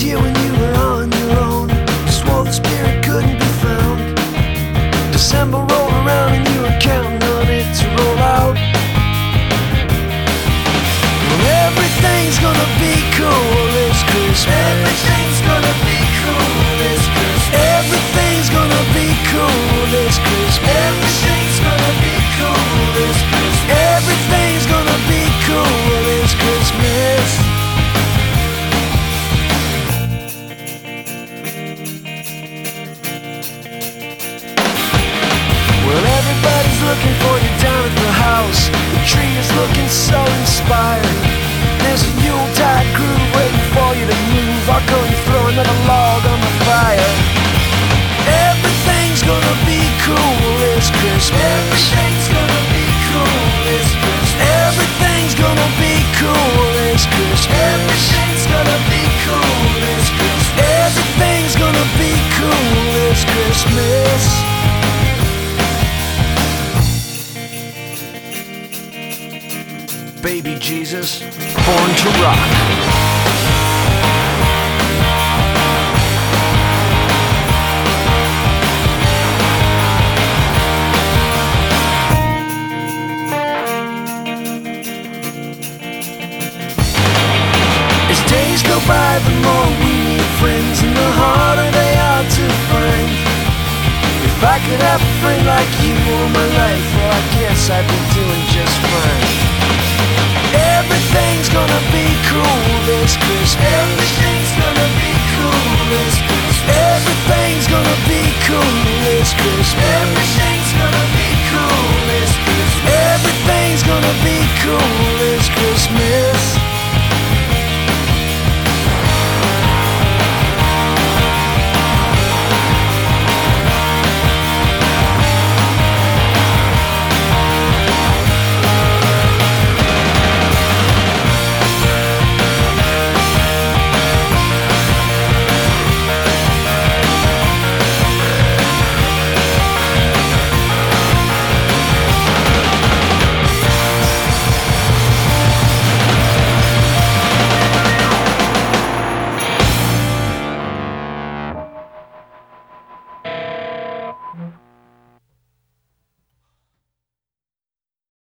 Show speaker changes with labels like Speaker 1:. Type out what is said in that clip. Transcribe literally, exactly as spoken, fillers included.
Speaker 1: year when you were on your own. Swore the spirit couldn't be found. December rolled around and you were counting on it to roll out. Well, everything's gonna be cool this Christmas. Everything's gonna be cool this Christmas. Everything's gonna be cool this Christmas. Everything's gonna be cool this Christmas. Everything's gonna be cool this Christmas. Well, everybody's looking for you down at the house. The tree is looking so inspired. There's a Yuletide groove waiting for you to move. I'll go and throw another log on the fire. Everything's gonna be cool this Christmas. Everything's gonna be cool this Christmas. Everything's gonna be cool this Christmas. Everything's gonna be cool this Christmas. Everything's gonna be cool this Christmas. Baby Jesus, born to rock. As days go by, the more we need friends, and the harder they are to find. If I could have a friend like you all my life, well, I guess I'd be doing just fine. Everything's gonna be cool this Christmas. Everything's gonna be cool this Christmas.